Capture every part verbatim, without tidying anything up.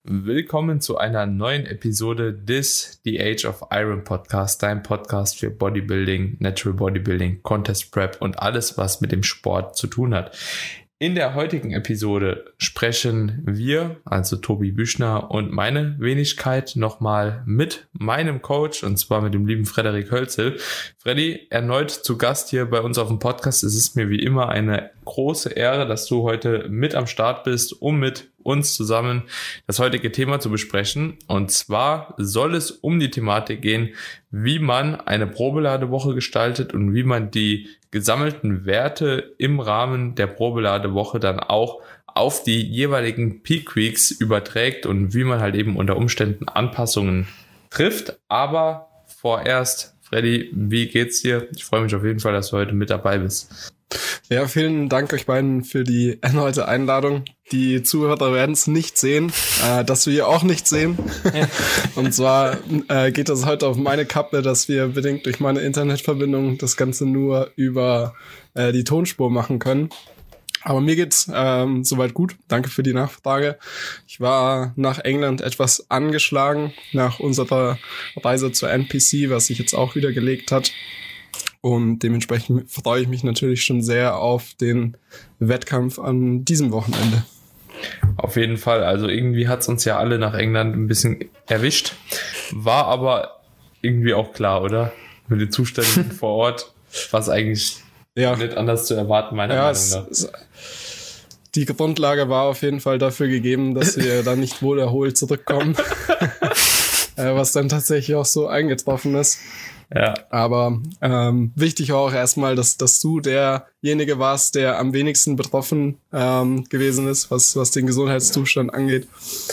willkommen zu einer neuen Episode des The Age of Iron Podcast, dein Podcast für Bodybuilding, Natural Bodybuilding, Contest Prep und alles, was mit dem Sport zu tun hat. In der heutigen Episode sprechen wir, also Tobi Büchner und meine Wenigkeit, nochmal mit meinem Coach, und zwar mit dem lieben Frederik Hölzel. Freddy, erneut zu Gast hier bei uns auf dem Podcast. Es ist mir wie immer eine große Ehre, dass du heute mit am Start bist, um mit uns zusammen das heutige Thema zu besprechen. Und zwar soll es um die Thematik gehen, wie man eine Probeladewoche gestaltet und wie man die gesammelten Werte im Rahmen der Probeladewoche dann auch auf die jeweiligen Peak Weeks überträgt und wie man halt eben unter Umständen Anpassungen trifft. Aber vorerst, Freddy, wie geht's dir? Ich freue mich auf jeden Fall, dass du heute mit dabei bist. Ja, vielen Dank euch beiden für die erneute Einladung. Die Zuhörer werden es nicht sehen, äh, dass wir auch nicht sehen. Und zwar äh, geht das heute auf meine Kappe, dass wir bedingt durch meine Internetverbindung das Ganze nur über äh, die Tonspur machen können. Aber mir geht's ähm, soweit gut. Danke für die Nachfrage. Ich war nach England etwas angeschlagen nach unserer Reise zur N P C, was sich jetzt auch wieder gelegt hat. Und dementsprechend freue ich mich natürlich schon sehr auf den Wettkampf an diesem Wochenende. Auf jeden Fall. Also irgendwie hat es uns ja alle nach England ein bisschen erwischt. War aber irgendwie auch klar, oder? Mit den Zuständen vor Ort war es eigentlich ja nicht anders zu erwarten, meiner ja, Meinung nach. Es, es, die Grundlage war auf jeden Fall dafür gegeben, dass wir dann nicht wohl erholt zurückkommen. äh, was dann tatsächlich auch so eingetroffen ist. Ja. Aber ähm, wichtig war auch erstmal, dass, dass du derjenige warst, der am wenigsten betroffen ähm, gewesen ist, was, was den Gesundheitszustand angeht.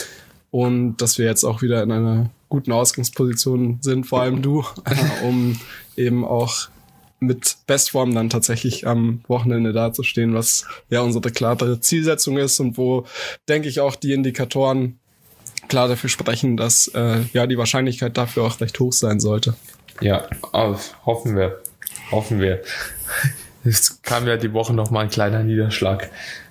Und dass wir jetzt auch wieder in einer guten Ausgangsposition sind, vor allem du, äh, um eben auch mit Bestform dann tatsächlich am Wochenende dazustehen, was ja unsere klare Zielsetzung ist und wo, denke ich, auch die Indikatoren klar dafür sprechen, dass äh, ja die Wahrscheinlichkeit dafür auch recht hoch sein sollte. Ja, hoffen wir. Hoffen wir. Es kam ja die Woche nochmal ein kleiner Niederschlag.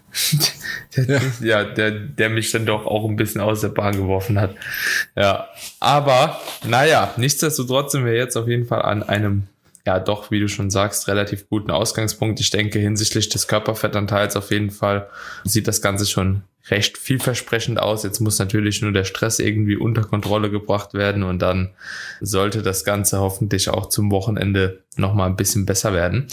Der, ja, ja der, der mich dann doch auch ein bisschen aus der Bahn geworfen hat. Ja, aber naja, nichtsdestotrotz sind wir jetzt auf jeden Fall an einem, ja doch, wie du schon sagst, relativ guten Ausgangspunkt. Ich denke, hinsichtlich des Körperfettanteils auf jeden Fall sieht das Ganze schon recht vielversprechend aus. Jetzt muss natürlich nur der Stress irgendwie unter Kontrolle gebracht werden und dann sollte das Ganze hoffentlich auch zum Wochenende nochmal ein bisschen besser werden.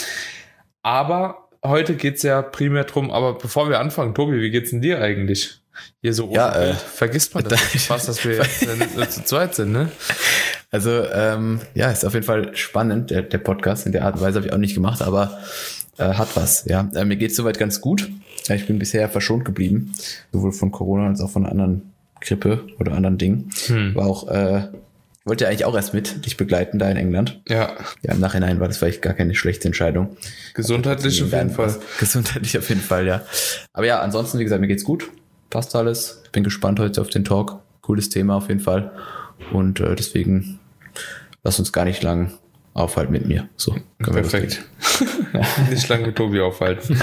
Aber heute geht's ja primär drum, aber bevor wir anfangen, Tobi, wie geht's denn dir eigentlich? Hier so ja, äh, vergisst man das fast, dass wir jetzt nur zu zweit sind, ne? Also, ähm, ja, ist auf jeden Fall spannend, der, der Podcast. In der Art und Weise habe ich auch nicht gemacht, aber äh, hat was, ja. Äh, mir geht's soweit ganz gut. Ich bin bisher verschont geblieben, sowohl von Corona als auch von einer anderen Grippe oder anderen Dingen. Hm. War auch, äh, wollte ja eigentlich auch erst mit dich begleiten da in England. Ja. Ja, im Nachhinein war das vielleicht gar keine schlechte Entscheidung. Gesundheitlich auf jeden Fall. Gesundheitlich auf jeden Fall, ja. Aber ja, ansonsten, wie gesagt, mir geht's gut. Passt alles. Ich bin gespannt heute auf den Talk. Cooles Thema auf jeden Fall. Und äh, deswegen lass uns gar nicht lang aufhalten mit mir. So, perfekt. Nicht lang mit Tobi aufhalten.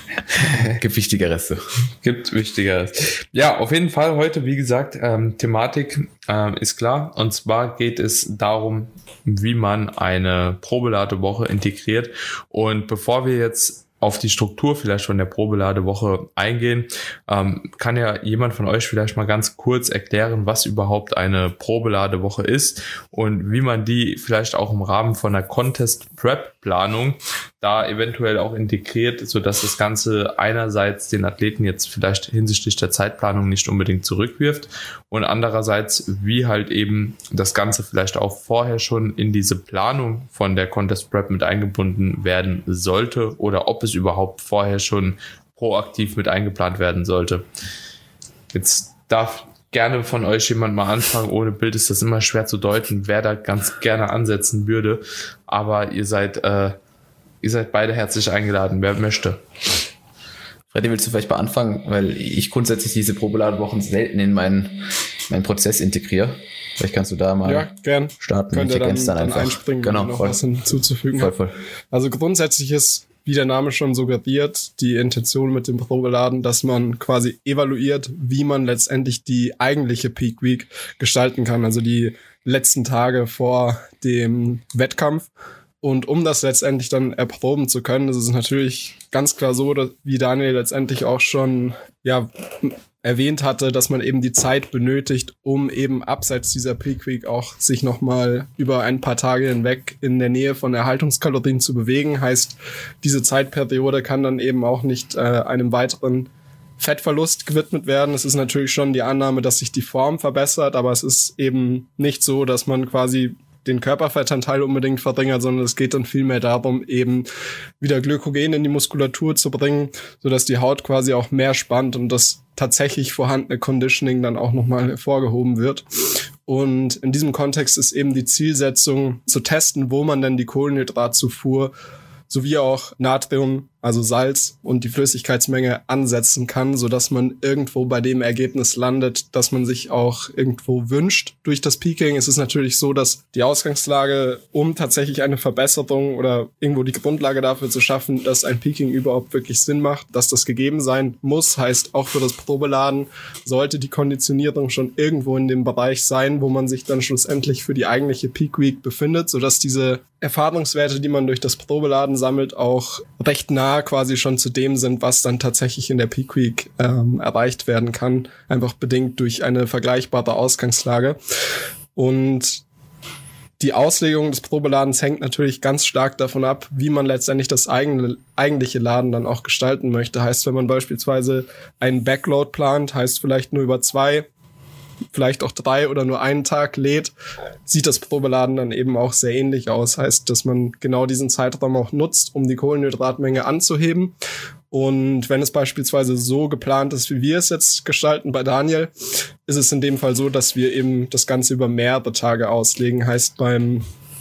Gibt Wichtigeres. So. Gibt Wichtigeres. Ja, auf jeden Fall heute, wie gesagt, ähm, Thematik ähm, ist klar. Und zwar geht es darum, wie man eine Probeladewoche integriert. Und bevor wir jetzt auf die Struktur vielleicht von der Probeladewoche eingehen, ähm, kann ja jemand von euch vielleicht mal ganz kurz erklären, was überhaupt eine Probeladewoche ist und wie man die vielleicht auch im Rahmen von einer Contest-Prep-Planung da eventuell auch integriert, sodass das Ganze einerseits den Athleten jetzt vielleicht hinsichtlich der Zeitplanung nicht unbedingt zurückwirft und andererseits wie halt eben das Ganze vielleicht auch vorher schon in diese Planung von der Contest-Prep mit eingebunden werden sollte oder ob es überhaupt vorher schon proaktiv mit eingeplant werden sollte. Jetzt darf gerne von euch jemand mal anfangen. Ohne Bild ist das immer schwer zu deuten, wer da ganz gerne ansetzen würde. Aber ihr seid, äh, ihr seid beide herzlich eingeladen, wer möchte. Freddy, willst du vielleicht mal anfangen? Weil ich grundsätzlich diese Probeladewochen selten in meinen, meinen Prozess integriere. Vielleicht kannst du da mal ja, gern. starten. Könnt ihr dann, dann, dann einfach einspringen, genau, wenn noch voll. was hinzuzufügen voll, voll. Also grundsätzlich ist wie der Name schon suggeriert, die Intention mit dem Probeladen, dass man quasi evaluiert, wie man letztendlich die eigentliche Peak Week gestalten kann, also die letzten Tage vor dem Wettkampf. Und um das letztendlich dann erproben zu können, ist es natürlich ganz klar so, dass, wie Daniel letztendlich auch schon ja erwähnt hatte, dass man eben die Zeit benötigt, um eben abseits dieser Peak Week auch sich nochmal über ein paar Tage hinweg in der Nähe von Erhaltungskalorien zu bewegen. Heißt, diese Zeitperiode kann dann eben auch nicht äh, einem weiteren Fettverlust gewidmet werden. Es ist natürlich schon die Annahme, dass sich die Form verbessert, aber es ist eben nicht so, dass man quasi den Körperfettanteil unbedingt verringert, sondern es geht dann vielmehr darum, eben wieder Glykogen in die Muskulatur zu bringen, sodass die Haut quasi auch mehr spannt und das tatsächlich vorhandene Conditioning dann auch nochmal hervorgehoben wird. Und in diesem Kontext ist eben die Zielsetzung zu testen, wo man denn die Kohlenhydratzufuhr sowie auch Natrium, also Salz und die Flüssigkeitsmenge ansetzen kann, sodass man irgendwo bei dem Ergebnis landet, dass man sich auch irgendwo wünscht. Durch das Peaking ist es natürlich so, dass die Ausgangslage, um tatsächlich eine Verbesserung oder irgendwo die Grundlage dafür zu schaffen, dass ein Peaking überhaupt wirklich Sinn macht, dass das gegeben sein muss, heißt auch für das Probeladen sollte die Konditionierung schon irgendwo in dem Bereich sein, wo man sich dann schlussendlich für die eigentliche Peak Week befindet, sodass diese Erfahrungswerte, die man durch das Probeladen sammelt, auch recht nah quasi schon zu dem sind, was dann tatsächlich in der Peak Week ähm, erreicht werden kann, einfach bedingt durch eine vergleichbare Ausgangslage. Und die Auslegung des Probeladens hängt natürlich ganz stark davon ab, wie man letztendlich das eigene, eigentliche Laden dann auch gestalten möchte. Heißt, wenn man beispielsweise einen Backload plant, heißt vielleicht nur über zwei, vielleicht auch drei oder nur einen Tag lädt, sieht das Probeladen dann eben auch sehr ähnlich aus. Heißt, dass man genau diesen Zeitraum auch nutzt, um die Kohlenhydratmenge anzuheben. Und wenn es beispielsweise so geplant ist, wie wir es jetzt gestalten bei Daniel, ist es in dem Fall so, dass wir eben das Ganze über mehrere Tage auslegen. Heißt, beim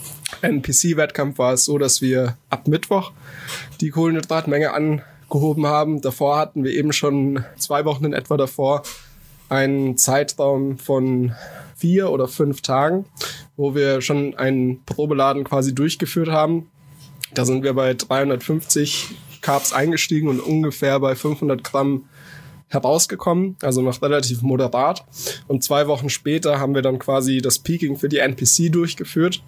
N P C-Wettkampf war es so, dass wir ab Mittwoch die Kohlenhydratmenge angehoben haben. Davor hatten wir eben schon zwei Wochen in etwa davor einen Zeitraum von vier oder fünf Tagen, wo wir schon einen Probeladen quasi durchgeführt haben. Da sind wir bei dreihundertfünfzig Carbs eingestiegen und ungefähr bei fünfhundert Gramm herausgekommen, also noch relativ moderat. Und zwei Wochen später haben wir dann quasi das Peaking für die N P C durchgeführt.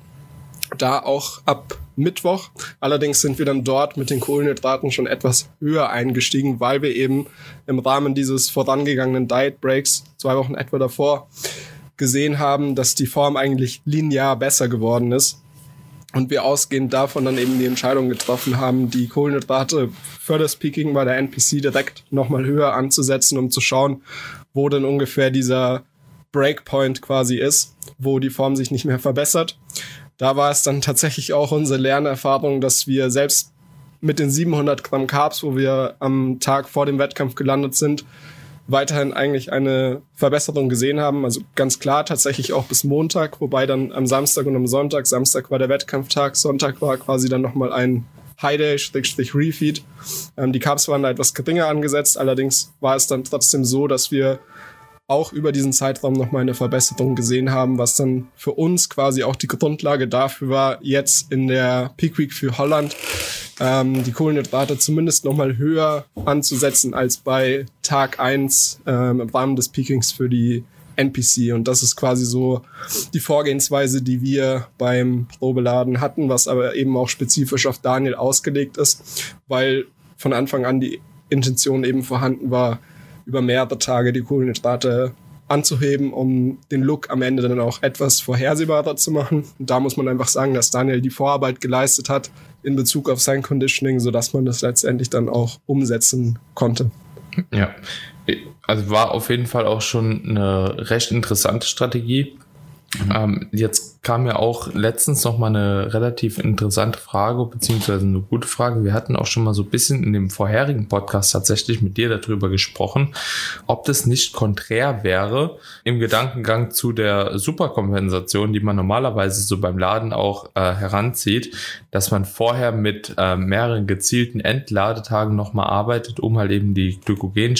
Da auch ab Mittwoch. Allerdings sind wir dann dort mit den Kohlenhydraten schon etwas höher eingestiegen, weil wir eben im Rahmen dieses vorangegangenen Diet Breaks, zwei Wochen etwa davor, gesehen haben, dass die Form eigentlich linear besser geworden ist. Und wir ausgehend davon dann eben die Entscheidung getroffen haben, die Kohlenhydrate für das Peaking bei der N P C direkt nochmal höher anzusetzen, um zu schauen, wo denn ungefähr dieser Breakpoint quasi ist, wo die Form sich nicht mehr verbessert. Da war es dann tatsächlich auch unsere Lernerfahrung, dass wir selbst mit den siebenhundert Gramm Carbs, wo wir am Tag vor dem Wettkampf gelandet sind, weiterhin eigentlich eine Verbesserung gesehen haben. Also ganz klar tatsächlich auch bis Montag, wobei dann am Samstag und am Sonntag, Samstag war der Wettkampftag, Sonntag war quasi dann nochmal ein High-Day, Schrägstrich Refeed. Ähm, die Carbs waren da etwas geringer angesetzt, allerdings war es dann trotzdem so, dass wir auch über diesen Zeitraum nochmal eine Verbesserung gesehen haben, was dann für uns quasi auch die Grundlage dafür war, jetzt in der Peak Week für Holland ähm, die Kohlenhydrate zumindest nochmal höher anzusetzen als bei Tag eins ähm, im Rahmen des Peakings für die N P C. Und das ist quasi so die Vorgehensweise, die wir beim Probeladen hatten, was aber eben auch spezifisch auf Daniel ausgelegt ist, weil von Anfang an die Intention eben vorhanden war, über mehrere Tage die Kohlenhydrate anzuheben, um den Look am Ende dann auch etwas vorhersehbarer zu machen. Und da muss man einfach sagen, dass Daniel die Vorarbeit geleistet hat in Bezug auf sein Conditioning, sodass man das letztendlich dann auch umsetzen konnte. Ja, also war auf jeden Fall auch schon eine recht interessante Strategie. Mhm. Ähm, jetzt kam ja auch letztens noch mal eine relativ interessante Frage, beziehungsweise eine gute Frage. Wir hatten auch schon mal so ein bisschen in dem vorherigen Podcast tatsächlich mit dir darüber gesprochen, ob das nicht konträr wäre im Gedankengang zu der Superkompensation, die man normalerweise so beim Laden auch äh, heranzieht, dass man vorher mit äh, mehreren gezielten Entladetagen noch mal arbeitet, um halt eben die Glykogen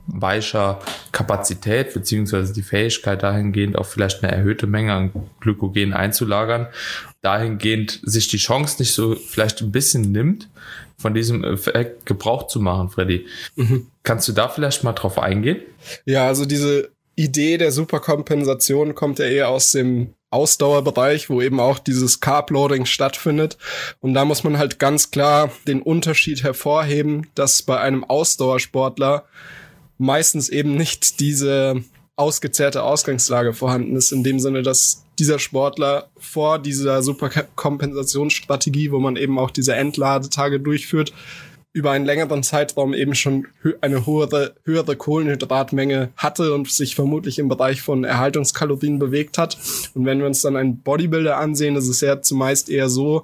weicher Kapazität beziehungsweise die Fähigkeit dahingehend auch vielleicht eine erhöhte Menge an Glykogen einzulagern, dahingehend sich die Chance nicht so vielleicht ein bisschen nimmt, von diesem Effekt Gebrauch zu machen, Freddy. Mhm. Kannst du da vielleicht mal drauf eingehen? Ja, also diese Idee der Superkompensation kommt ja eher aus dem Ausdauerbereich, wo eben auch dieses Carb-Loading stattfindet. Und da muss man halt ganz klar den Unterschied hervorheben, dass bei einem Ausdauersportler meistens eben nicht diese ausgezehrte Ausgangslage vorhanden ist, in dem Sinne, dass dieser Sportler vor dieser Superkompensationsstrategie, wo man eben auch diese Entladetage durchführt, über einen längeren Zeitraum eben schon eine höhere, höhere Kohlenhydratmenge hatte und sich vermutlich im Bereich von Erhaltungskalorien bewegt hat. Und wenn wir uns dann einen Bodybuilder ansehen, ist es ja zumeist eher so,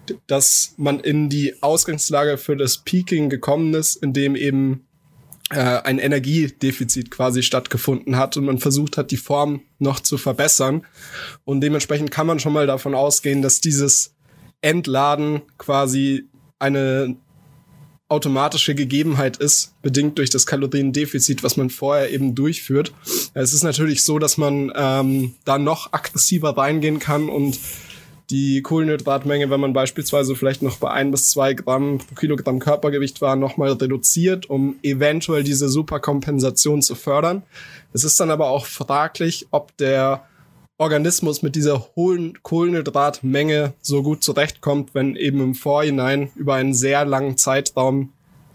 dass man in die Ausgangslage für das Peaking gekommen ist, indem eben äh, ein Energiedefizit quasi stattgefunden hat und man versucht hat, die Form noch zu verbessern. Und dementsprechend kann man schon mal davon ausgehen, dass dieses Entladen quasi eine automatische Gegebenheit ist, bedingt durch das Kaloriendefizit, was man vorher eben durchführt. Es ist natürlich so, dass man ähm, da noch aggressiver reingehen kann und die Kohlenhydratmenge, wenn man beispielsweise vielleicht noch bei ein bis zwei Gramm pro Kilogramm Körpergewicht war, nochmal reduziert, um eventuell diese Superkompensation zu fördern. Es ist dann aber auch fraglich, ob der Organismus mit dieser hohen Kohlenhydratmenge so gut zurechtkommt, wenn eben im Vorhinein über einen sehr langen Zeitraum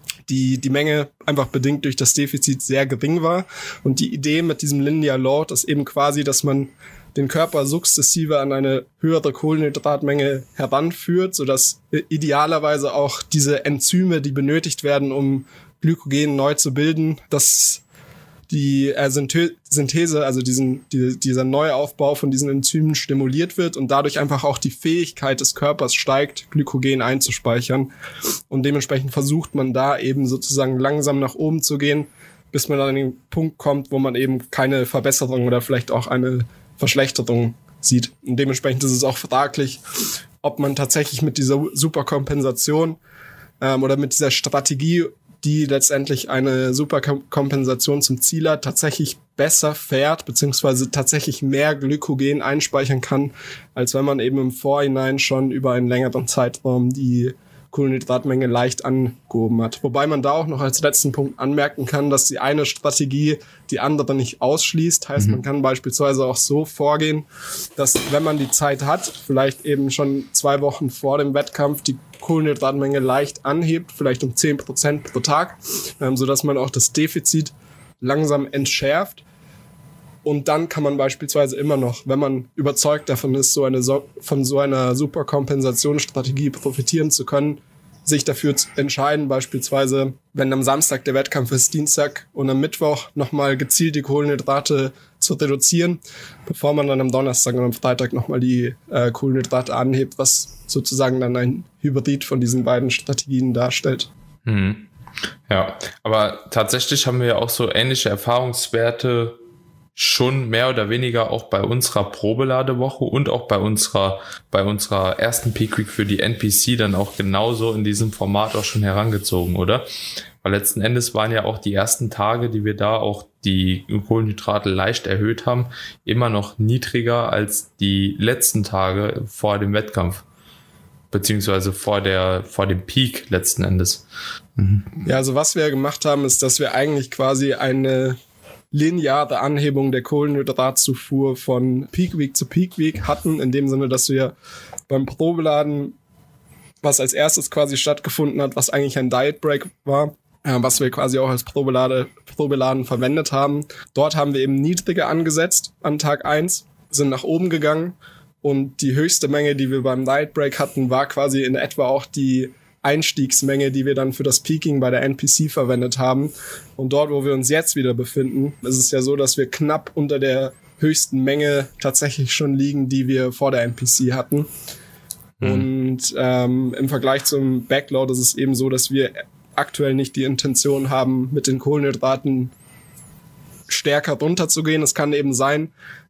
die die Menge einfach bedingt durch das Defizit sehr gering war. Und die Idee mit diesem Linear Load ist eben quasi, dass man den Körper sukzessive an eine höhere Kohlenhydratmenge heranführt, sodass idealerweise auch diese Enzyme, die benötigt werden, um Glykogen neu zu bilden, dass die äh, Synthese, also diesen, die, dieser Neuaufbau von diesen Enzymen stimuliert wird und dadurch einfach auch die Fähigkeit des Körpers steigt, Glykogen einzuspeichern. Und dementsprechend versucht man da eben sozusagen langsam nach oben zu gehen, bis man dann an den Punkt kommt, wo man eben keine Verbesserung oder vielleicht auch eine Verschlechterung sieht. Und dementsprechend ist es auch fraglich, ob man tatsächlich mit dieser Superkompensation ähm, oder mit dieser Strategie, die letztendlich eine Superkompensation zum Ziel hat, tatsächlich besser fährt, beziehungsweise tatsächlich mehr Glykogen einspeichern kann, als wenn man eben im Vorhinein schon über einen längeren Zeitraum die Kohlenhydratmenge leicht angehoben hat. Wobei man da auch noch als letzten Punkt anmerken kann, dass die eine Strategie die andere nicht ausschließt. Heißt, mhm. man kann beispielsweise auch so vorgehen, dass wenn man die Zeit hat, vielleicht eben schon zwei Wochen vor dem Wettkampf die Kohlenhydratmenge leicht anhebt, vielleicht um zehn Prozent pro Tag, ähm, sodass man auch das Defizit langsam entschärft. Und dann kann man beispielsweise immer noch, wenn man überzeugt davon ist, so eine so, von so einer Superkompensationsstrategie profitieren zu können, sich dafür entscheiden, beispielsweise, wenn am Samstag der Wettkampf ist, Dienstag und am Mittwoch nochmal gezielt die Kohlenhydrate zu reduzieren, bevor man dann am Donnerstag und am Freitag nochmal die äh, Kohlenhydrate anhebt, was sozusagen dann ein Hybrid von diesen beiden Strategien darstellt. Mhm. Ja, aber tatsächlich haben wir ja auch so ähnliche Erfahrungswerte schon mehr oder weniger auch bei unserer Probeladewoche und auch bei unserer bei unserer ersten Peak Week für die N P C dann auch genauso in diesem Format auch schon herangezogen, oder? Weil letzten Endes waren ja auch die ersten Tage, die wir da auch die Kohlenhydrate leicht erhöht haben, immer noch niedriger als die letzten Tage vor dem Wettkampf, beziehungsweise vor der vor dem Peak letzten Endes. Mhm. Ja, also was wir gemacht haben, ist, dass wir eigentlich quasi eine lineare Anhebung der Kohlenhydratzufuhr von Peak Week zu Peak Week hatten, in dem Sinne, dass wir beim Probeladen, was als erstes quasi stattgefunden hat, was eigentlich ein Diet Break war, äh, was wir quasi auch als Probelade, Probeladen verwendet haben. Dort haben wir eben niedriger angesetzt an Tag eins, sind nach oben gegangen und die höchste Menge, die wir beim Diet Break hatten, war quasi in etwa auch die Einstiegsmenge, die wir dann für das Peaking bei der N P C verwendet haben. Und dort, wo wir uns jetzt wieder befinden, ist es ja so, dass wir knapp unter der höchsten Menge tatsächlich schon liegen, die wir vor der N P C hatten. Mhm. Und ähm, im Vergleich zum Backload ist es eben so, dass wir aktuell nicht die Intention haben, mit den Kohlenhydraten stärker runterzugehen. Es kann eben sein,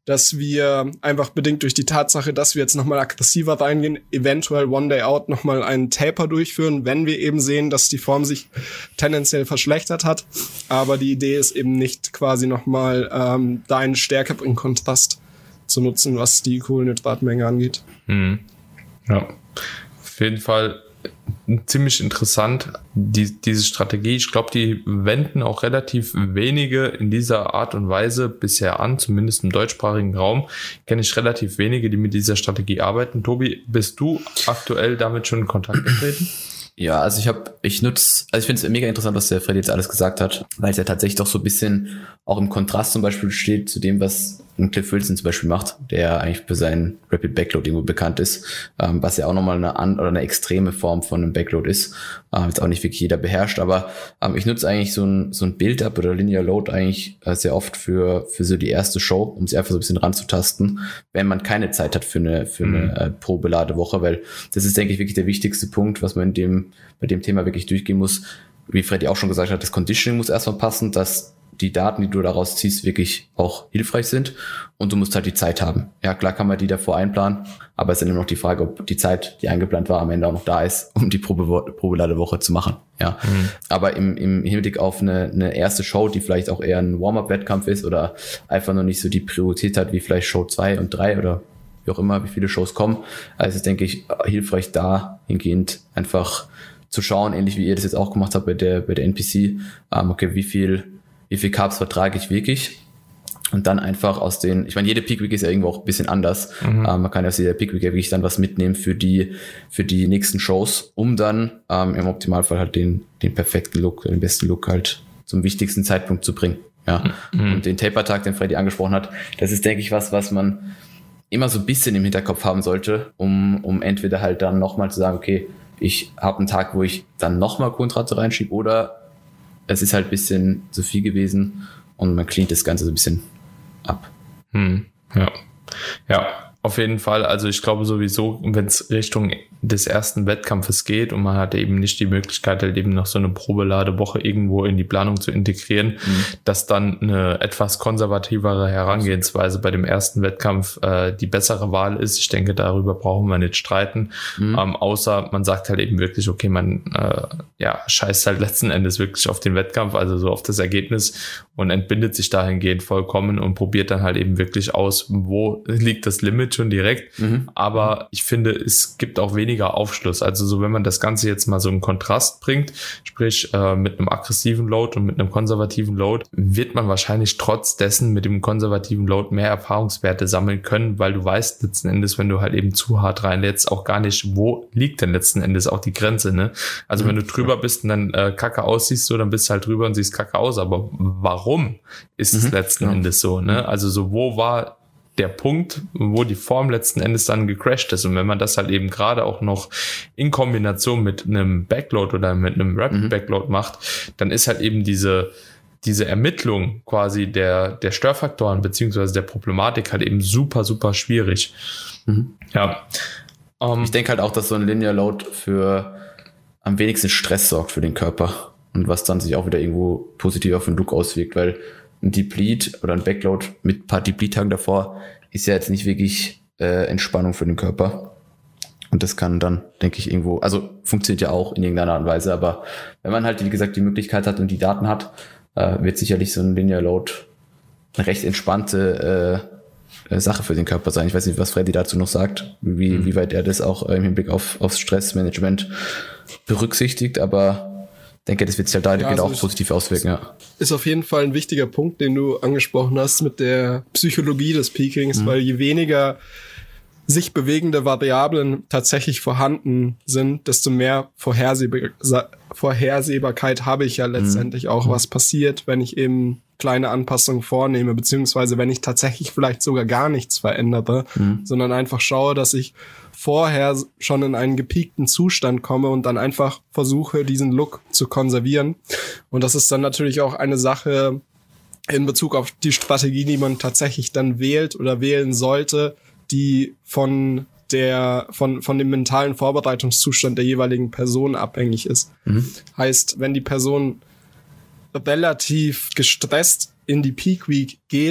dass wir einfach bedingt durch die Tatsache, dass wir jetzt nochmal aggressiver reingehen, eventuell One Day Out nochmal einen Taper durchführen, wenn wir eben sehen, dass die Form sich tendenziell verschlechtert hat. Aber die Idee ist eben nicht quasi nochmal ähm, da einen stärkeren Kontrast zu nutzen, was die Kohlenhydratmenge angeht. Mhm. Ja, auf jeden Fall ziemlich interessant, die, diese Strategie. Ich glaube, die wenden auch relativ wenige in dieser Art und Weise bisher an, zumindest im deutschsprachigen Raum kenne ich relativ wenige, die mit dieser Strategie arbeiten. Tobi, bist du aktuell damit schon in Kontakt getreten? Ja, also ich habe, ich nutze, also ich finde es mega interessant, was der Freddy jetzt alles gesagt hat, weil es ja tatsächlich doch so ein bisschen auch im Kontrast zum Beispiel steht zu dem, was ein Cliff Wilson zum Beispiel macht, der eigentlich für seinen Rapid Backload irgendwo bekannt ist, ähm, was ja auch nochmal eine an oder eine extreme Form von einem Backload ist, ähm, jetzt auch nicht wirklich jeder beherrscht, aber ähm, ich nutze eigentlich so ein so ein Build-Up oder Linear Load eigentlich äh, sehr oft für für so die erste Show, um sie einfach so ein bisschen ranzutasten, wenn man keine Zeit hat für eine für eine mhm. äh, Probeladewoche, weil das ist, denke ich, wirklich der wichtigste Punkt, was man in dem bei dem Thema wirklich durchgehen muss. Wie Freddy auch schon gesagt hat, das Conditioning muss erstmal passen, dass die Daten, die du daraus ziehst, wirklich auch hilfreich sind und du musst halt die Zeit haben. Ja, klar kann man die davor einplanen, aber es ist dann immer noch die Frage, ob die Zeit, die eingeplant war, am Ende auch noch da ist, um die Probe, Probeladewoche zu machen. Ja, mhm. aber im, im Hinblick auf eine, eine erste Show, die vielleicht auch eher ein Warm-up-Wettkampf ist oder einfach noch nicht so die Priorität hat, wie vielleicht Show zwei und drei oder wie auch immer, wie viele Shows kommen, also ist, denke ich, hilfreich dahingehend einfach zu schauen, ähnlich wie ihr das jetzt auch gemacht habt bei der, bei der N P C, ähm, okay, wie viel wie viel Carbs vertrage ich wirklich und dann einfach aus den, ich meine, jede Peak Week ist ja irgendwo auch ein bisschen anders, mhm. ähm, man kann ja aus jeder Peak Week ja wirklich dann was mitnehmen für die für die nächsten Shows, um dann ähm, im Optimalfall halt den den perfekten Look, den besten Look halt zum wichtigsten Zeitpunkt zu bringen, ja, mhm. und den Taper-Tag, den Freddy angesprochen hat, das ist, denke ich, was, was man immer so ein bisschen im Hinterkopf haben sollte, um um entweder halt dann nochmal zu sagen, okay, ich habe einen Tag, wo ich dann nochmal Kohlenhydrate reinschiebe oder es ist halt ein bisschen zu viel gewesen und man cleant das Ganze so ein bisschen ab. Hm, ja. Ja, auf jeden Fall. Also ich glaube sowieso, wenn es Richtung des ersten Wettkampfes geht und man hat eben nicht die Möglichkeit, halt eben noch so eine Probeladewoche irgendwo in die Planung zu integrieren, mhm. dass dann eine etwas konservativere Herangehensweise bei dem ersten Wettkampf äh, die bessere Wahl ist. Ich denke, darüber brauchen wir nicht streiten. Mhm. Ähm, außer man sagt halt eben wirklich, okay, man äh, ja scheißt halt letzten Endes wirklich auf den Wettkampf, also so auf das Ergebnis und entbindet sich dahingehend vollkommen und probiert dann halt eben wirklich aus, wo liegt das Limit schon direkt. Mhm. Aber ich finde, es gibt auch weniger Aufschluss. Also so, wenn man das Ganze jetzt mal so in Kontrast bringt, sprich äh, mit einem aggressiven Load und mit einem konservativen Load, wird man wahrscheinlich trotz dessen mit dem konservativen Load mehr Erfahrungswerte sammeln können, weil du weißt letzten Endes, wenn du halt eben zu hart reinlädst, auch gar nicht, wo liegt denn letzten Endes auch die Grenze, ne? Also mhm. wenn du drüber bist und dann äh, kacke aussiehst, so, dann bist du halt drüber und siehst kacke aus. Aber warum ist mhm. es letzten ja. Endes so, ne? Also so, wo war der Punkt, wo die Form letzten Endes dann gecrashed ist. Und wenn man das halt eben gerade auch noch in Kombination mit einem Backload oder mit einem Rapid mhm. Backload macht, dann ist halt eben diese, diese Ermittlung quasi der, der Störfaktoren beziehungsweise der Problematik halt eben super, super schwierig. Mhm. Ja. Um, ich denke halt auch, dass so ein Linear Load für am wenigsten Stress sorgt für den Körper und was dann sich auch wieder irgendwo positiv auf den Look auswirkt, weil ein Deplete oder ein Backload mit ein paar Deplete-Tagen davor ist ja jetzt nicht wirklich äh, Entspannung für den Körper. Und das kann dann, denke ich, irgendwo, also funktioniert ja auch in irgendeiner Art und Weise, aber wenn man halt, wie gesagt, die Möglichkeit hat und die Daten hat, äh, wird sicherlich so ein Linear Load eine recht entspannte äh, Sache für den Körper sein. Ich weiß nicht, was Freddy dazu noch sagt, wie, mhm. wie weit er das auch äh, im Hinblick auf, aufs Stressmanagement berücksichtigt, aber ich denke, das wird sich halt da ja, also auch positiv auswirken. Ja. Ist auf jeden Fall ein wichtiger Punkt, den du angesprochen hast mit der Psychologie des Peakings, mhm. weil je weniger sich bewegende Variablen tatsächlich vorhanden sind, desto mehr Vorhersehbar- Vorhersehbarkeit habe ich ja letztendlich mhm. auch, was passiert, wenn ich eben kleine Anpassungen vornehme, beziehungsweise wenn ich tatsächlich vielleicht sogar gar nichts verändere, mhm. sondern einfach schaue, dass ich vorher schon in einen gepiekten Zustand komme und dann einfach versuche, diesen Look zu konservieren. Und das ist dann natürlich auch eine Sache in Bezug auf die Strategie, die man tatsächlich dann wählt oder wählen sollte, die von der von von dem mentalen Vorbereitungszustand der jeweiligen Person abhängig ist. Mhm. Heißt, wenn die Person relativ gestresst in die Peak Week geht,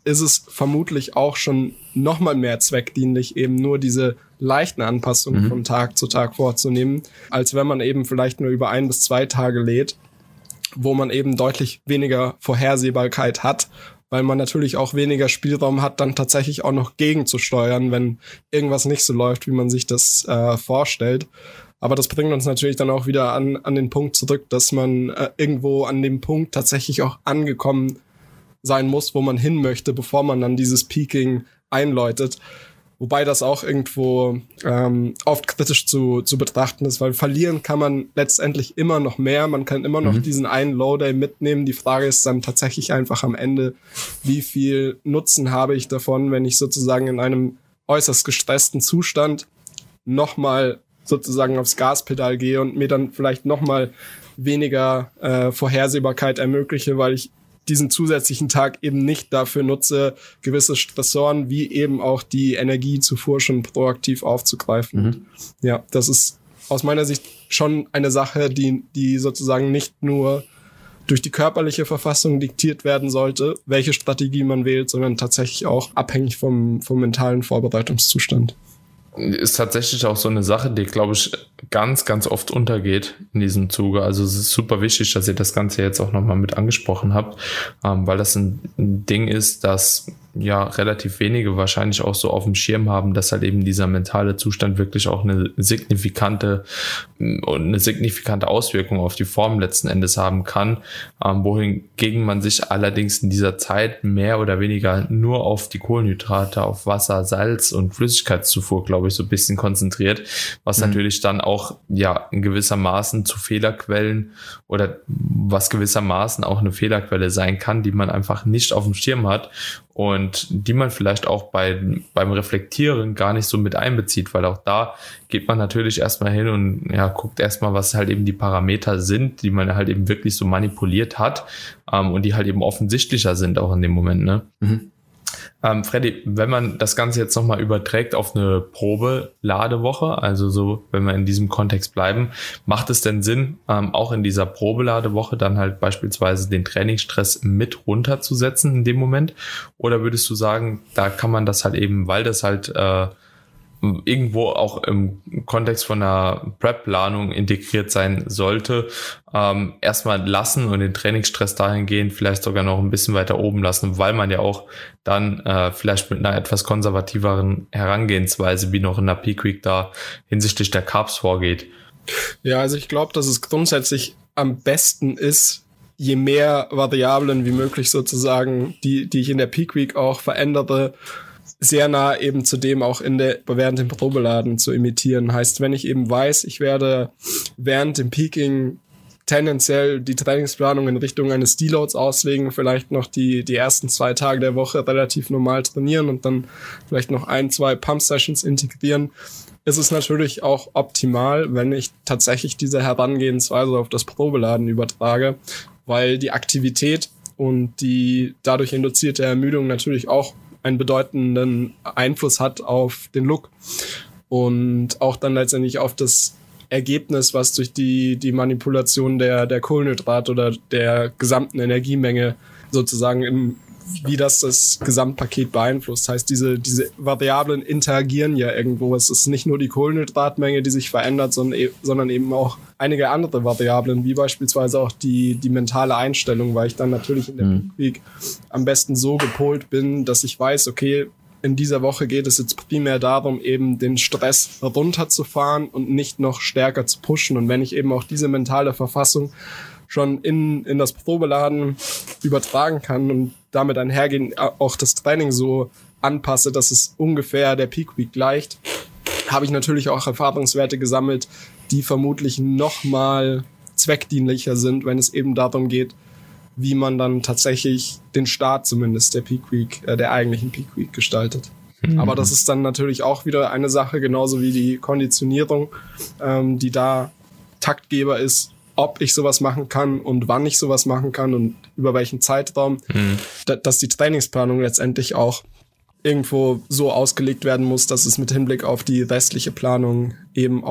ist es vermutlich auch schon noch mal mehr zweckdienlich, eben nur diese leichten Anpassungen mhm. von Tag zu Tag vorzunehmen, als wenn man eben vielleicht nur über ein bis zwei Tage lädt, wo man eben deutlich weniger Vorhersehbarkeit hat, weil man natürlich auch weniger Spielraum hat, dann tatsächlich auch noch gegenzusteuern, wenn irgendwas nicht so läuft, wie man sich das äh, vorstellt. Aber das bringt uns natürlich dann auch wieder an, an den Punkt zurück, dass man äh, irgendwo an dem Punkt tatsächlich auch angekommen sein muss, wo man hin möchte, bevor man dann dieses Peaking einläutet. Wobei das auch irgendwo ähm, oft kritisch zu, zu betrachten ist, weil verlieren kann man letztendlich immer noch mehr. Man kann immer noch mhm. diesen einen Low-Day mitnehmen. Die Frage ist dann tatsächlich einfach am Ende, wie viel Nutzen habe ich davon, wenn ich sozusagen in einem äußerst gestressten Zustand nochmal sozusagen aufs Gaspedal gehe und mir dann vielleicht nochmal weniger äh, Vorhersehbarkeit ermögliche, weil ich diesen zusätzlichen Tag eben nicht dafür nutze, gewisse Stressoren wie eben auch die Energiezufuhr schon proaktiv aufzugreifen. Mhm. Ja, das ist aus meiner Sicht schon eine Sache, die, die sozusagen nicht nur durch die körperliche Verfassung diktiert werden sollte, welche Strategie man wählt, sondern tatsächlich auch abhängig vom, vom mentalen Vorbereitungszustand. Ist tatsächlich auch so eine Sache, die, glaube ich, ganz, ganz oft untergeht in diesem Zuge. Also es ist super wichtig, dass ihr das Ganze jetzt auch nochmal mit angesprochen habt, ähm, weil das ein, ein Ding ist, das ja relativ wenige wahrscheinlich auch so auf dem Schirm haben, dass halt eben dieser mentale Zustand wirklich auch eine signifikante und eine signifikante Auswirkung auf die Form letzten Endes haben kann, ähm, wohingegen man sich allerdings in dieser Zeit mehr oder weniger nur auf die Kohlenhydrate, auf Wasser, Salz und Flüssigkeitszufuhr, glaube ich, so ein bisschen konzentriert, was mhm. natürlich dann auch ja in gewissermaßen zu Fehlerquellen oder was gewissermaßen auch eine Fehlerquelle sein kann, die man einfach nicht auf dem Schirm hat und die man vielleicht auch bei beim Reflektieren gar nicht so mit einbezieht, weil auch da geht man natürlich erstmal hin und ja guckt erstmal, was halt eben die Parameter sind, die man halt eben wirklich so manipuliert hat ähm, und die halt eben offensichtlicher sind auch in dem Moment, ne? Mhm. Ähm, Freddy, wenn man das Ganze jetzt nochmal überträgt auf eine Probeladewoche, also so, wenn wir in diesem Kontext bleiben, macht es denn Sinn, ähm, auch in dieser Probeladewoche dann halt beispielsweise den Trainingsstress mit runterzusetzen in dem Moment? Oder würdest du sagen, da kann man das halt eben, weil das halt äh, irgendwo auch im Kontext von einer Prep-Planung integriert sein sollte, ähm, erstmal lassen und den Trainingsstress dahingehend vielleicht sogar noch ein bisschen weiter oben lassen, weil man ja auch dann äh, vielleicht mit einer etwas konservativeren Herangehensweise wie noch in der Peak Week da hinsichtlich der Carbs vorgeht. Ja, also ich glaube, dass es grundsätzlich am besten ist, je mehr Variablen wie möglich sozusagen, die, die ich in der Peak Week auch verändere, sehr nah eben zu dem auch in der, während dem Probeladen zu imitieren. Heißt, wenn ich eben weiß, ich werde während dem Peaking tendenziell die Trainingsplanung in Richtung eines Deloads auslegen, vielleicht noch die, die ersten zwei Tage der Woche relativ normal trainieren und dann vielleicht noch ein, zwei Pump-Sessions integrieren, ist es natürlich auch optimal, wenn ich tatsächlich diese Herangehensweise auf das Probeladen übertrage, weil die Aktivität und die dadurch induzierte Ermüdung natürlich auch einen bedeutenden Einfluss hat auf den Look und auch dann letztendlich auf das Ergebnis, was durch die die Manipulation der der Kohlenhydrat oder der gesamten Energiemenge sozusagen im wie das das Gesamtpaket beeinflusst. Heißt, diese diese Variablen interagieren ja irgendwo. Es ist nicht nur die Kohlenhydratmenge, die sich verändert, sondern, e- sondern eben auch einige andere Variablen, wie beispielsweise auch die die mentale Einstellung, weil ich dann natürlich in der mhm. Peak Week am besten so gepolt bin, dass ich weiß, okay, in dieser Woche geht es jetzt primär darum, eben den Stress runterzufahren und nicht noch stärker zu pushen. Und wenn ich eben auch diese mentale Verfassung schon in in das Probeladen übertragen kann und damit einhergehen auch das Training so anpasse, dass es ungefähr der Peak Week gleicht, habe ich natürlich auch Erfahrungswerte gesammelt, die vermutlich nochmal zweckdienlicher sind, wenn es eben darum geht, wie man dann tatsächlich den Start zumindest der Peak Week, äh, der eigentlichen Peak Week gestaltet. Mhm. Aber das ist dann natürlich auch wieder eine Sache, genauso wie die Konditionierung, ähm, die da Taktgeber ist, ob ich sowas machen kann und wann ich sowas machen kann und über welchen Zeitraum, mhm. da, dass die Trainingsplanung letztendlich auch irgendwo so ausgelegt werden muss, dass es mit Hinblick auf die restliche Planung eben auch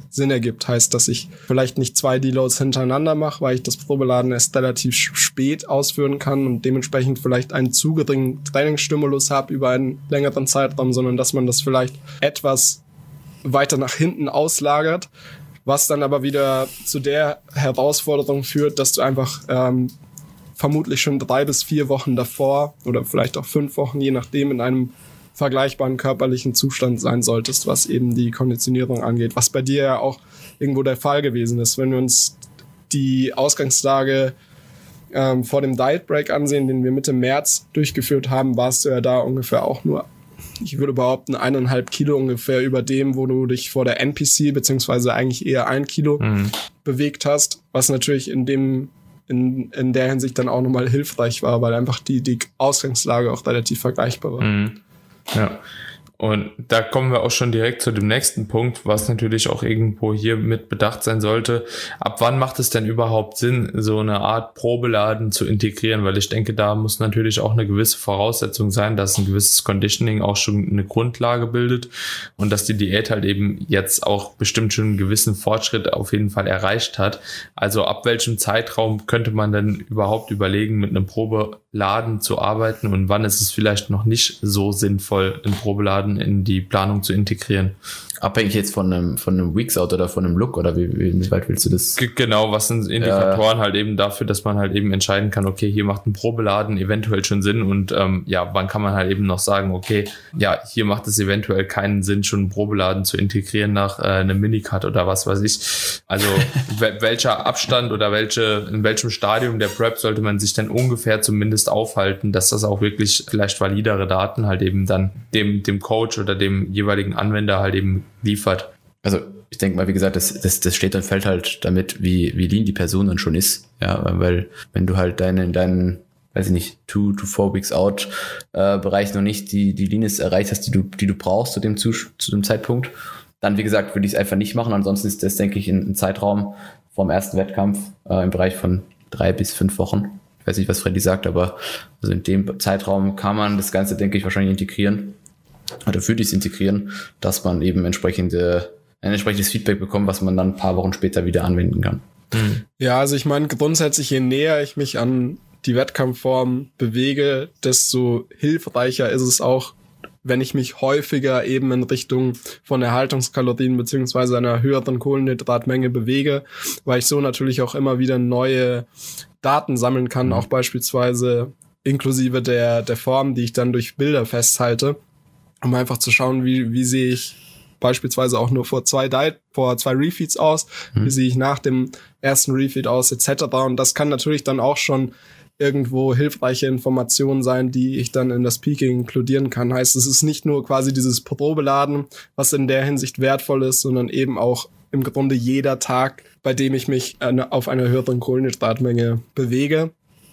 Sinn ergibt. Heißt, dass ich vielleicht nicht zwei Deloads hintereinander mache, weil ich das Probeladen erst relativ spät ausführen kann und dementsprechend vielleicht einen zu geringen Trainingsstimulus habe über einen längeren Zeitraum, sondern dass man das vielleicht etwas weiter nach hinten auslagert, was dann aber wieder zu der Herausforderung führt, dass du einfach ähm, vermutlich schon drei bis vier Wochen davor oder vielleicht auch fünf Wochen, je nachdem, in einem vergleichbaren körperlichen Zustand sein solltest, was eben die Konditionierung angeht, was bei dir ja auch irgendwo der Fall gewesen ist. Wenn wir uns die Ausgangslage ähm, vor dem Diet Break ansehen, den wir Mitte März durchgeführt haben, warst du ja da ungefähr auch nur, ich würde behaupten, eineinhalb Kilo ungefähr über dem, wo du dich vor der N P C, beziehungsweise eigentlich eher ein Kilo mhm. bewegt hast, was natürlich in dem in, in der Hinsicht dann auch nochmal hilfreich war, weil einfach die, die Ausgangslage auch relativ vergleichbar war. Mhm. Ja, und da kommen wir auch schon direkt zu dem nächsten Punkt, was natürlich auch irgendwo hier mit bedacht sein sollte. Ab wann macht es denn überhaupt Sinn, so eine Art Probeladen zu integrieren? Weil ich denke, da muss natürlich auch eine gewisse Voraussetzung sein, dass ein gewisses Conditioning auch schon eine Grundlage bildet und dass die Diät halt eben jetzt auch bestimmt schon einen gewissen Fortschritt auf jeden Fall erreicht hat. Also ab welchem Zeitraum könnte man denn überhaupt überlegen, mit einem Probeladen zu arbeiten und wann ist es vielleicht noch nicht so sinnvoll, einen Probeladen in die Planung zu integrieren? Abhängig jetzt von einem, von einem Weeks-Out oder von einem Look oder wie, wie weit willst du das? Genau, was sind Indikatoren äh, halt eben dafür, dass man halt eben entscheiden kann, okay, hier macht ein Probeladen eventuell schon Sinn und ähm, ja, wann kann man halt eben noch sagen, okay, ja, hier macht es eventuell keinen Sinn, schon einen Probeladen zu integrieren nach äh, einem Minicut oder was weiß ich. Also welcher Abstand oder welche, in welchem Stadium der Prep sollte man sich denn ungefähr zumindest aufhalten, dass das auch wirklich vielleicht validere Daten halt eben dann dem, dem Coach oder dem jeweiligen Anwender halt eben liefert. Also ich denke mal, wie gesagt, das, das, das steht und fällt halt damit, wie, wie lean die Person dann schon ist. Ja, weil wenn du halt deinen, deinen, weiß ich nicht, two to four weeks out äh, Bereich noch nicht die, die Leanness erreicht hast, die du, die du brauchst zu dem, zu, zu dem Zeitpunkt, dann wie gesagt, würde ich es einfach nicht machen. Ansonsten ist das, denke ich, ein, ein Zeitraum vom ersten Wettkampf äh, im Bereich von drei bis fünf Wochen. Ich weiß nicht, was Freddy sagt, aber also in dem Zeitraum kann man das Ganze, denke ich, wahrscheinlich integrieren. Oder würde ich es integrieren, dass man eben entsprechende, ein entsprechendes Feedback bekommt, was man dann ein paar Wochen später wieder anwenden kann. Ja, also ich meine, grundsätzlich, je näher ich mich an die Wettkampfform bewege, desto hilfreicher ist es auch, wenn ich mich häufiger eben in Richtung von Erhaltungskalorien beziehungsweise einer höheren Kohlenhydratmenge bewege, weil ich so natürlich auch immer wieder neue Daten sammeln kann, mhm. auch beispielsweise inklusive der, der Form, die ich dann durch Bilder festhalte, um einfach zu schauen, wie, wie sehe ich beispielsweise auch nur vor zwei Diet, vor zwei Refeeds aus, mhm. wie sehe ich nach dem ersten Refeed aus, et cetera. Und das kann natürlich dann auch schon irgendwo hilfreiche Informationen sein, die ich dann in das Peaking inkludieren kann. Heißt, es ist nicht nur quasi dieses Probeladen, was in der Hinsicht wertvoll ist, sondern eben auch im Grunde jeder Tag, bei dem ich mich eine, auf einer höheren Kohlenhydratmenge bewege.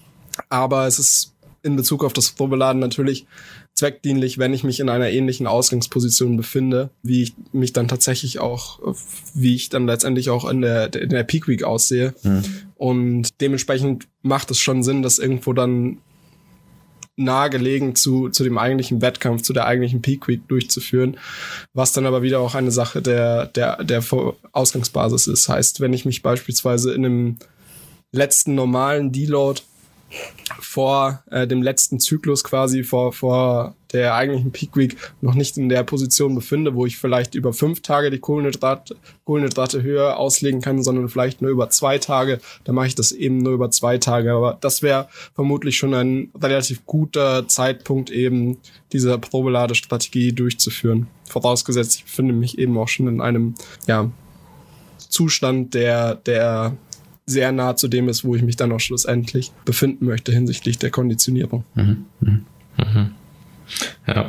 Aber es ist in Bezug auf das Probeladen natürlich zweckdienlich, wenn ich mich in einer ähnlichen Ausgangsposition befinde, wie ich mich dann tatsächlich auch, wie ich dann letztendlich auch in der, in der Peak Week aussehe. Mhm. Und dementsprechend macht es schon Sinn, das irgendwo dann nahegelegen zu, zu dem eigentlichen Wettkampf, zu der eigentlichen Peak Week durchzuführen, was dann aber wieder auch eine Sache der, der, der Ausgangsbasis ist. Heißt, wenn ich mich beispielsweise in einem letzten normalen Deload vor äh, dem letzten Zyklus quasi, vor vor der eigentlichen Peak Week noch nicht in der Position befinde, wo ich vielleicht über fünf Tage die Kohlenhydrate, Kohlenhydrate höher auslegen kann, sondern vielleicht nur über zwei Tage, dann mache ich das eben nur über zwei Tage. Aber das wäre vermutlich schon ein relativ guter Zeitpunkt, eben diese Probeladestrategie durchzuführen. Vorausgesetzt, ich befinde mich eben auch schon in einem ja Zustand, der der sehr nah zu dem ist, wo ich mich dann auch schlussendlich befinden möchte hinsichtlich der Konditionierung. Mhm. Mhm. Ja.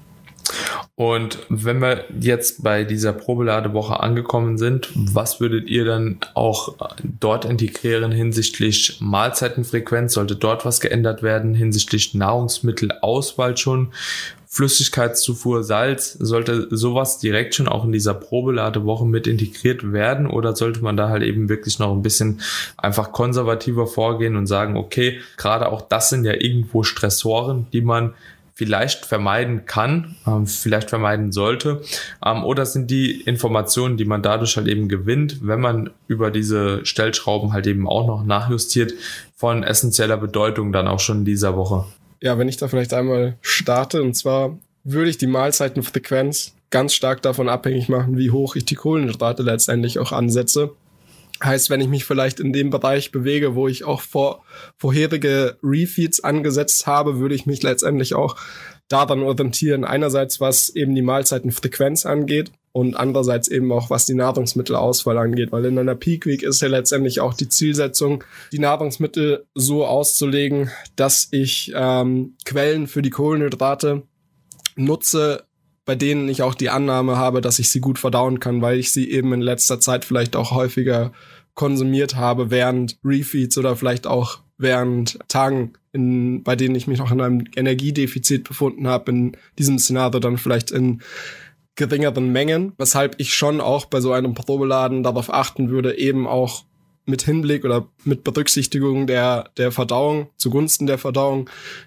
Und wenn wir jetzt bei dieser Probeladewoche angekommen sind, was würdet ihr dann auch dort integrieren hinsichtlich Mahlzeitenfrequenz? Sollte dort was geändert werden hinsichtlich Nahrungsmittelauswahl schon? Flüssigkeitszufuhr, Salz, sollte sowas direkt schon auch in dieser Probeladewoche mit integriert werden oder sollte man da halt eben wirklich noch ein bisschen einfach konservativer vorgehen und sagen, okay, gerade auch das sind ja irgendwo Stressoren, die man vielleicht vermeiden kann, ähm, vielleicht vermeiden sollte, ähm, oder sind die Informationen, die man dadurch halt eben gewinnt, wenn man über diese Stellschrauben halt eben auch noch nachjustiert, von essentieller Bedeutung dann auch schon in dieser Woche? Ja, wenn ich da vielleicht einmal starte, und zwar würde ich die Mahlzeitenfrequenz ganz stark davon abhängig machen, wie hoch ich die Kohlenhydrate letztendlich auch ansetze. Heißt, wenn ich mich vielleicht in dem Bereich bewege, wo ich auch vor, vorherige Refeeds angesetzt habe, würde ich mich letztendlich auch daran orientieren. Einerseits, was eben die Mahlzeitenfrequenz angeht und andererseits eben auch, was die Nahrungsmittelauswahl angeht. Weil in einer Peak Week ist ja letztendlich auch die Zielsetzung, die Nahrungsmittel so auszulegen, dass ich ähm, Quellen für die Kohlenhydrate nutze, bei denen ich auch die Annahme habe, dass ich sie gut verdauen kann, weil ich sie eben in letzter Zeit vielleicht auch häufiger konsumiert habe während Refeeds oder vielleicht auch während Tagen, in, bei denen ich mich noch in einem Energiedefizit befunden habe, in diesem Szenario dann vielleicht in geringeren Mengen, weshalb ich schon auch bei so einem Probeladen darauf achten würde, eben auch mit Hinblick oder mit Berücksichtigung der, der Verdauung, zugunsten der Verdauung,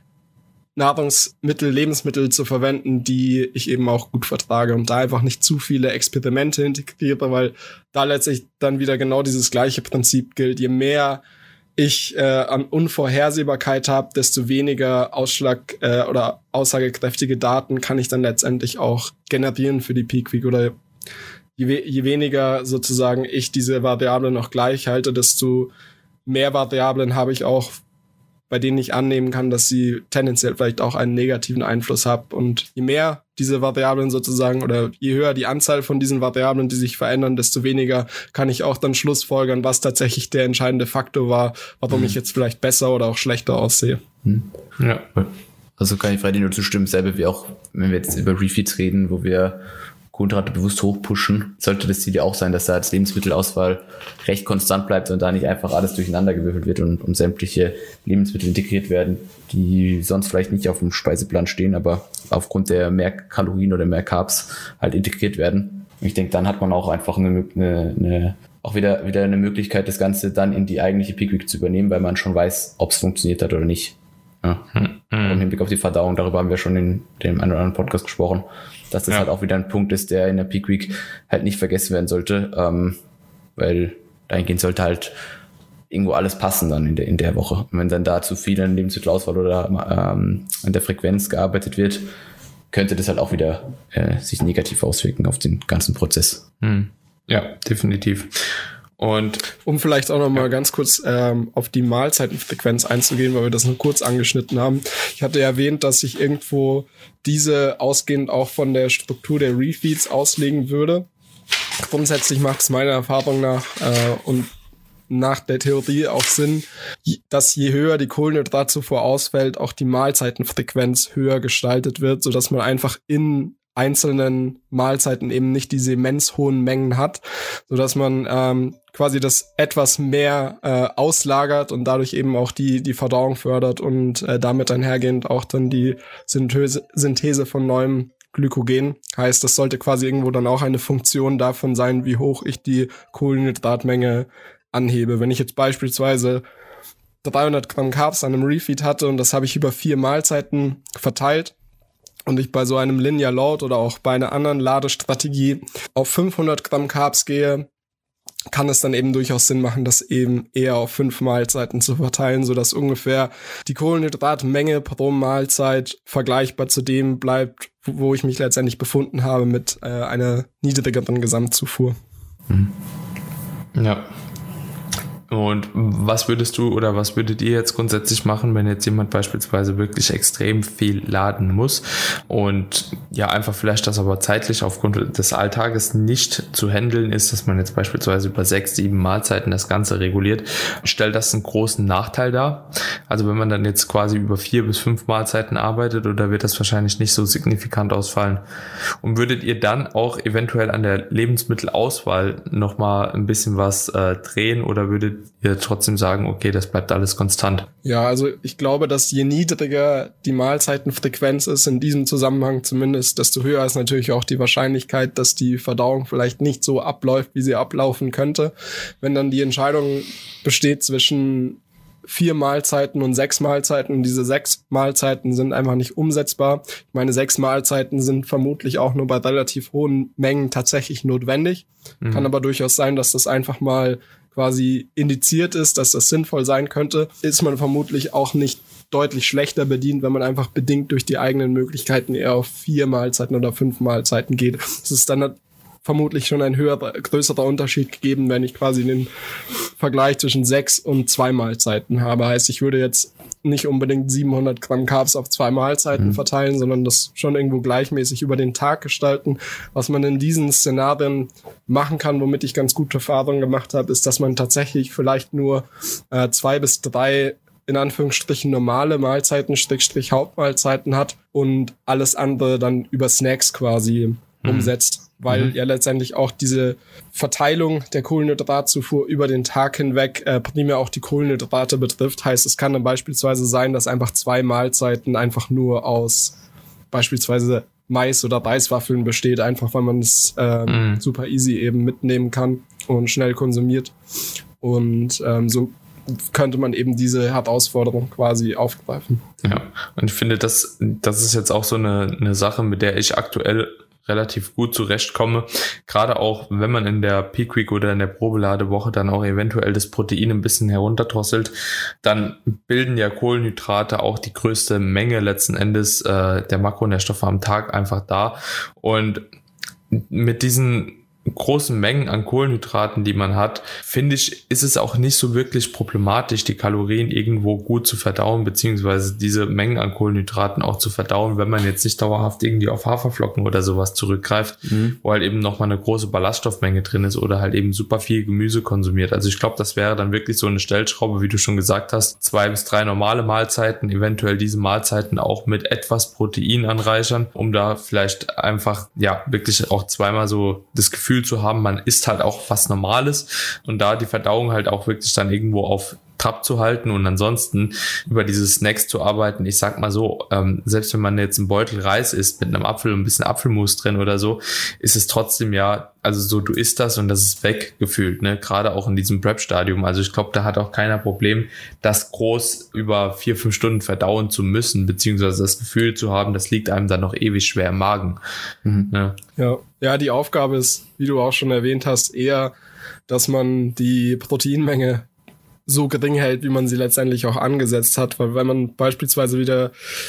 Nahrungsmittel, Lebensmittel zu verwenden, die ich eben auch gut vertrage und da einfach nicht zu viele Experimente integriere, weil da letztlich dann wieder genau dieses gleiche Prinzip gilt. Je mehr ich äh, an Unvorhersehbarkeit habe, desto weniger Ausschlag äh, oder aussagekräftige Daten kann ich dann letztendlich auch generieren für die Peak Week. Oder je, we- je weniger sozusagen ich diese Variablen noch gleich halte, desto mehr Variablen habe ich auch, bei denen ich annehmen kann, dass sie tendenziell vielleicht auch einen negativen Einfluss haben. Und je mehr diese Variablen sozusagen oder je höher die Anzahl von diesen Variablen, die sich verändern, desto weniger kann ich auch dann schlussfolgern, was tatsächlich der entscheidende Faktor war, warum mhm. ich jetzt vielleicht besser oder auch schlechter aussehe. Mhm. Ja, also kann ich Freddy nur zustimmen, selber wie auch, wenn wir jetzt über Refeeds reden, wo wir Kohlenhydrate bewusst hochpushen, sollte das Ziel ja auch sein, dass da als Lebensmittelauswahl recht konstant bleibt und da nicht einfach alles durcheinander gewürfelt wird und, und sämtliche Lebensmittel integriert werden, die sonst vielleicht nicht auf dem Speiseplan stehen, aber aufgrund der mehr Kalorien oder mehr Carbs halt integriert werden. Und ich denke, dann hat man auch einfach eine, eine, eine auch wieder, wieder eine Möglichkeit, das Ganze dann in die eigentliche Peak Week zu übernehmen, weil man schon weiß, ob es funktioniert hat oder nicht. Ja. Mhm. Im Hinblick auf die Verdauung, darüber haben wir schon in dem einen oder anderen Podcast gesprochen, dass das ja. halt auch wieder ein Punkt ist, der in der Peak Week halt nicht vergessen werden sollte, ähm, weil dahingehend sollte halt irgendwo alles passen dann in der, in der Woche. Und wenn dann da zu viel an Lebensmittelauswahl oder ähm, an der Frequenz gearbeitet wird, könnte das halt auch wieder äh, sich negativ auswirken auf den ganzen Prozess. Hm. Ja, definitiv. Und um vielleicht auch noch mal ja. ganz kurz ähm, auf die Mahlzeitenfrequenz einzugehen, weil wir das nur kurz angeschnitten haben. Ich hatte erwähnt, dass ich irgendwo diese ausgehend auch von der Struktur der Refeeds auslegen würde. Grundsätzlich macht es meiner Erfahrung nach äh, und nach der Theorie auch Sinn, dass je höher die Kohlenhydratzufuhr ausfällt, auch die Mahlzeitenfrequenz höher gestaltet wird, sodass man einfach in einzelnen Mahlzeiten eben nicht diese immens hohen Mengen hat, sodass man ähm, quasi das etwas mehr äh, auslagert und dadurch eben auch die die Verdauung fördert und äh, damit einhergehend auch dann die Synthese, Synthese von neuem Glykogen. Heißt, das sollte quasi irgendwo dann auch eine Funktion davon sein, wie hoch ich die Kohlenhydratmenge anhebe. Wenn ich jetzt beispielsweise dreihundert Gramm Carbs an einem Refeed hatte und das habe ich über vier Mahlzeiten verteilt, und ich bei so einem Linear Load oder auch bei einer anderen Ladestrategie auf fünfhundert Gramm Carbs gehe, kann es dann eben durchaus Sinn machen, das eben eher auf fünf Mahlzeiten zu verteilen, sodass ungefähr die Kohlenhydratmenge pro Mahlzeit vergleichbar zu dem bleibt, wo ich mich letztendlich befunden habe mit äh, einer niedrigeren Gesamtzufuhr. Mhm. Ja. Und was würdest du oder was würdet ihr jetzt grundsätzlich machen, wenn jetzt jemand beispielsweise wirklich extrem viel laden muss und ja einfach vielleicht das aber zeitlich aufgrund des Alltages nicht zu handeln ist, dass man jetzt beispielsweise über sechs, sieben Mahlzeiten das Ganze reguliert, stellt das einen großen Nachteil dar? Also wenn man dann jetzt quasi über vier bis fünf Mahlzeiten arbeitet, oder wird das wahrscheinlich nicht so signifikant ausfallen? Und würdet ihr dann auch eventuell an der Lebensmittelauswahl nochmal ein bisschen was äh, drehen, oder würdet ihr trotzdem sagen, okay, das bleibt alles konstant? Ja, also ich glaube, dass je niedriger die Mahlzeitenfrequenz ist, in diesem Zusammenhang zumindest, desto höher ist natürlich auch die Wahrscheinlichkeit, dass die Verdauung vielleicht nicht so abläuft, wie sie ablaufen könnte. Wenn dann die Entscheidung besteht zwischen vier Mahlzeiten und sechs Mahlzeiten. Diese sechs Mahlzeiten sind einfach nicht umsetzbar. Ich meine, sechs Mahlzeiten sind vermutlich auch nur bei relativ hohen Mengen tatsächlich notwendig. Mhm. Kann aber durchaus sein, dass das einfach mal quasi indiziert ist, dass das sinnvoll sein könnte. Ist man vermutlich auch nicht deutlich schlechter bedient, wenn man einfach bedingt durch die eigenen Möglichkeiten eher auf vier Mahlzeiten oder fünf Mahlzeiten geht. Es ist dann vermutlich schon ein höherer, größerer Unterschied gegeben, wenn ich quasi den Vergleich zwischen sechs und zwei Mahlzeiten habe. Heißt, ich würde jetzt nicht unbedingt siebenhundert Gramm Carbs auf zwei Mahlzeiten mhm. verteilen, sondern das schon irgendwo gleichmäßig über den Tag gestalten. Was man in diesen Szenarien machen kann, womit ich ganz gute Erfahrungen gemacht habe, ist, dass man tatsächlich vielleicht nur äh, zwei bis drei in Anführungsstrichen normale Mahlzeiten, Strich, Hauptmahlzeiten hat und alles andere dann über Snacks quasi mhm. umsetzt. Weil mhm. ja letztendlich auch diese Verteilung der Kohlenhydratzufuhr über den Tag hinweg äh, primär auch die Kohlenhydrate betrifft. Heißt, es kann dann beispielsweise sein, dass einfach zwei Mahlzeiten einfach nur aus beispielsweise Mais oder Reiswaffeln besteht, einfach weil man es ähm, mhm. super easy eben mitnehmen kann und schnell konsumiert. Und ähm, so könnte man eben diese Herausforderung quasi aufgreifen. Ja, und ich finde, das, das ist jetzt auch so eine, eine Sache, mit der ich aktuell relativ gut zurechtkomme. Gerade auch, wenn man in der Peak Week oder in der Probeladewoche dann auch eventuell das Protein ein bisschen herunterdrosselt, dann bilden ja Kohlenhydrate auch die größte Menge letzten Endes äh, der Makronährstoffe am Tag einfach da. Und mit diesen großen Mengen an Kohlenhydraten, die man hat, finde ich, ist es auch nicht so wirklich problematisch, die Kalorien irgendwo gut zu verdauen, beziehungsweise diese Mengen an Kohlenhydraten auch zu verdauen, wenn man jetzt nicht dauerhaft irgendwie auf Haferflocken oder sowas zurückgreift, mhm. wo halt eben nochmal eine große Ballaststoffmenge drin ist oder halt eben super viel Gemüse konsumiert. Also ich glaube, das wäre dann wirklich so eine Stellschraube, wie du schon gesagt hast, zwei bis drei normale Mahlzeiten, eventuell diese Mahlzeiten auch mit etwas Protein anreichern, um da vielleicht einfach, ja, wirklich auch zweimal so das Gefühl zu haben, man isst halt auch was Normales und da die Verdauung halt auch wirklich dann irgendwo auf Trab zu halten und ansonsten über diese Snacks zu arbeiten. Ich sag mal so, ähm, selbst wenn man jetzt einen Beutel Reis isst mit einem Apfel und ein bisschen Apfelmus drin oder so, ist es trotzdem ja, also so, du isst das und das ist weg gefühlt, ne? Gerade auch in diesem Prep-Stadium. Also ich glaube, da hat auch keiner Problem, das groß über vier, fünf Stunden verdauen zu müssen, beziehungsweise das Gefühl zu haben, das liegt einem dann noch ewig schwer im Magen. Mhm. Ne? Ja. Ja, die Aufgabe ist, wie du auch schon erwähnt hast, eher, dass man die Proteinmenge so gering hält, wie man sie letztendlich auch angesetzt hat. Weil wenn man beispielsweise wieder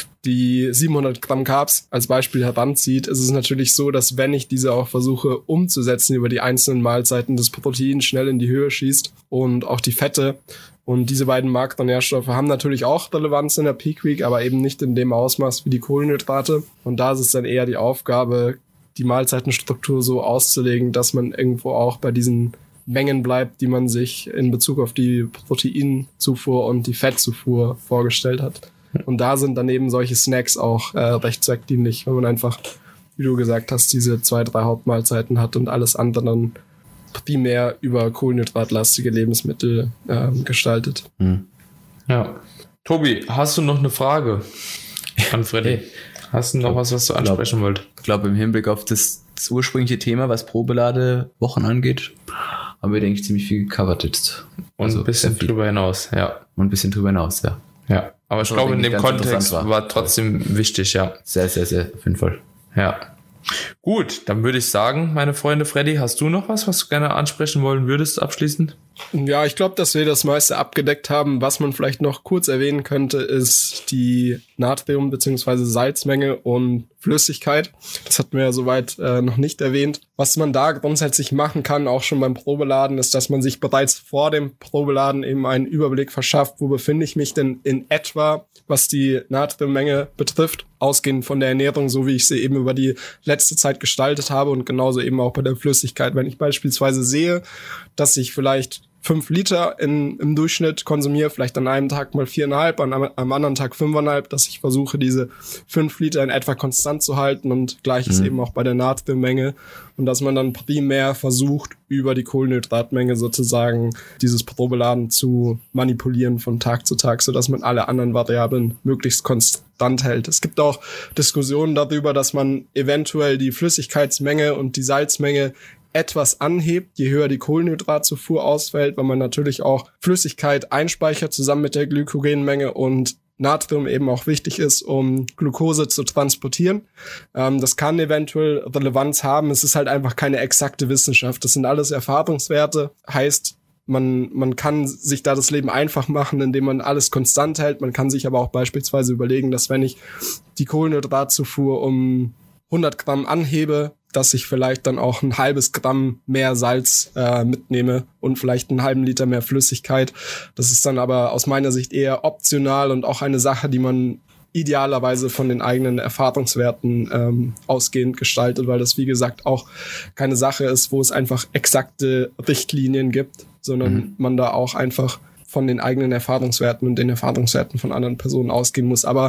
die siebenhundert Gramm Carbs als Beispiel heranzieht, ist es natürlich so, dass wenn ich diese auch versuche umzusetzen über die einzelnen Mahlzeiten, das Protein schnell in die Höhe schießt und auch die Fette. Und diese beiden Makronährstoffe haben natürlich auch Relevanz in der Peak Week, aber eben nicht in dem Ausmaß wie die Kohlenhydrate. Und da ist es dann eher die Aufgabe, die Mahlzeitenstruktur so auszulegen, dass man irgendwo auch bei diesen Mengen bleibt, die man sich in Bezug auf die Proteinzufuhr und die Fettzufuhr vorgestellt hat. Und da sind dann eben solche Snacks auch äh, recht zweckdienlich, wenn man einfach, wie du gesagt hast, diese zwei, drei Hauptmahlzeiten hat und alles andere dann primär über kohlenhydratlastige Lebensmittel ähm, gestaltet. Hm. Ja. Tobi, hast du noch eine Frage an Freddy? Hey. Hast du noch glaub, was, was du ansprechen wolltest? Ich glaube, im Hinblick auf das, das ursprüngliche Thema, was Probeladewochen angeht, haben wir, denke ich, ziemlich viel gecovert jetzt. Und also ein bisschen drüber hinaus, ja. Und ein bisschen drüber hinaus, ja. Ja, aber ich glaube, in dem Kontext war, war trotzdem ja. wichtig, ja. Sehr, sehr, sehr, auf jeden Fall. Ja. Gut, dann würde ich sagen, meine Freunde, Freddy, hast du noch was, was du gerne ansprechen wollen würdest, abschließend? Ja, ich glaube, dass wir das meiste abgedeckt haben. Was man vielleicht noch kurz erwähnen könnte, ist die Natrium- bzw. Salzmenge und Flüssigkeit. Das hatten wir ja soweit äh, noch nicht erwähnt. Was man da grundsätzlich machen kann, auch schon beim Probeladen, ist, dass man sich bereits vor dem Probeladen eben einen Überblick verschafft, wo befinde ich mich denn in etwa, was die Natriummenge betrifft, ausgehend von der Ernährung, so wie ich sie eben über die letzte Zeit gestaltet habe und genauso eben auch bei der Flüssigkeit. Wenn ich beispielsweise sehe, dass ich vielleicht fünf Liter in, im Durchschnitt konsumiere, vielleicht an einem Tag mal viereinhalb, an einem anderen Tag fünfeinhalb, dass ich versuche, diese fünf Liter in etwa konstant zu halten und gleiches mhm. eben auch bei der Natriummenge und dass man dann primär versucht, über die Kohlenhydratmenge sozusagen dieses Probeladen zu manipulieren von Tag zu Tag, sodass man alle anderen Variablen möglichst konstant hält. Es gibt auch Diskussionen darüber, dass man eventuell die Flüssigkeitsmenge und die Salzmenge etwas anhebt, je höher die Kohlenhydratzufuhr ausfällt, weil man natürlich auch Flüssigkeit einspeichert zusammen mit der Glykogenmenge und Natrium eben auch wichtig ist, um Glucose zu transportieren. Ähm, das kann eventuell Relevanz haben. Es ist halt einfach keine exakte Wissenschaft. Das sind alles Erfahrungswerte. Heißt, man man kann sich da das Leben einfach machen, indem man alles konstant hält. Man kann sich aber auch beispielsweise überlegen, dass wenn ich die Kohlenhydratzufuhr um hundert Gramm anhebe, dass ich vielleicht dann auch ein halbes Gramm mehr Salz äh, mitnehme und vielleicht einen halben Liter mehr Flüssigkeit. Das ist dann aber aus meiner Sicht eher optional und auch eine Sache, die man idealerweise von den eigenen Erfahrungswerten ähm, ausgehend gestaltet, weil das, wie gesagt, auch keine Sache ist, wo es einfach exakte Richtlinien gibt, sondern mhm. man da auch einfach von den eigenen Erfahrungswerten und den Erfahrungswerten von anderen Personen ausgehen muss. Aber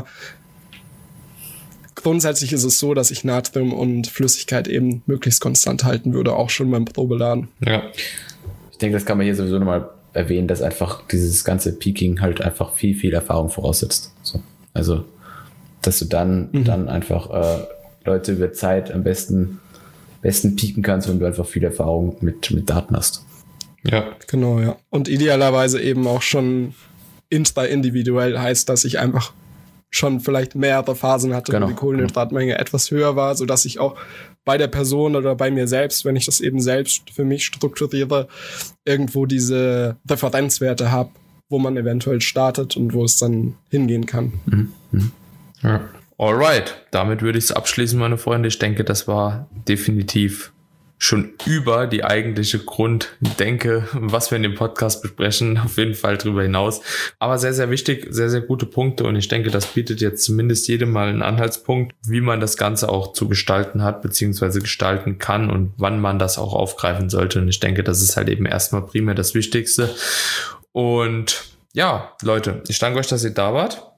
grundsätzlich ist es so, dass ich Natrium und Flüssigkeit eben möglichst konstant halten würde, auch schon beim Probeladen. Ja. Ich denke, das kann man hier sowieso nochmal erwähnen, dass einfach dieses ganze Peaking halt einfach viel, viel Erfahrung voraussetzt. So. Also, dass du dann, mhm. dann einfach äh, Leute über Zeit am besten, besten peaken kannst, wenn du einfach viel Erfahrung mit, mit Daten hast. Ja, genau, ja. Und idealerweise eben auch schon intra-individuell heißt, dass ich einfach schon vielleicht mehrere Phasen hatte, genau, wo die Kohlenhydratmenge genau. etwas höher war, sodass ich auch bei der Person oder bei mir selbst, wenn ich das eben selbst für mich strukturiere, irgendwo diese Referenzwerte habe, wo man eventuell startet und wo es dann hingehen kann. Mhm. Mhm. Ja. Alright, damit würde ich es abschließen, meine Freunde. Ich denke, das war definitiv schon über die eigentliche Grunddenke, was wir in dem Podcast besprechen, auf jeden Fall drüber hinaus. Aber sehr, sehr wichtig, sehr, sehr gute Punkte und ich denke, das bietet jetzt zumindest jedem mal einen Anhaltspunkt, wie man das Ganze auch zu gestalten hat, beziehungsweise gestalten kann und wann man das auch aufgreifen sollte. Und ich denke, das ist halt eben erstmal primär das Wichtigste. Und ja, Leute, ich danke euch, dass ihr da wart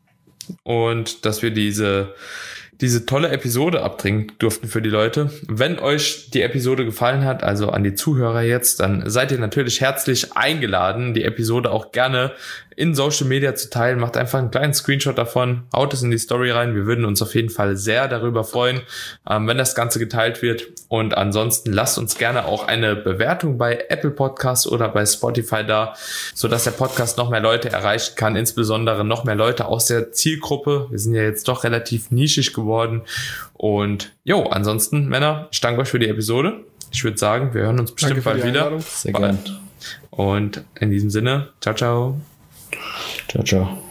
und dass wir diese diese tolle Episode abdringen durften für die Leute. Wenn euch die Episode gefallen hat, also an die Zuhörer jetzt, dann seid ihr natürlich herzlich eingeladen, die Episode auch gerne in Social Media zu teilen. Macht einfach einen kleinen Screenshot davon, haut es in die Story rein. Wir würden uns auf jeden Fall sehr darüber freuen, ähm, wenn das Ganze geteilt wird. Und ansonsten lasst uns gerne auch eine Bewertung bei Apple Podcasts oder bei Spotify da, sodass der Podcast noch mehr Leute erreichen kann, insbesondere noch mehr Leute aus der Zielgruppe. Wir sind ja jetzt doch relativ nischig geworden. Und jo, ansonsten, Männer, ich danke euch für die Episode. Ich würde sagen, wir hören uns bestimmt bald wieder. Sehr gerne. Und in diesem Sinne, ciao, ciao. Ciao, ciao.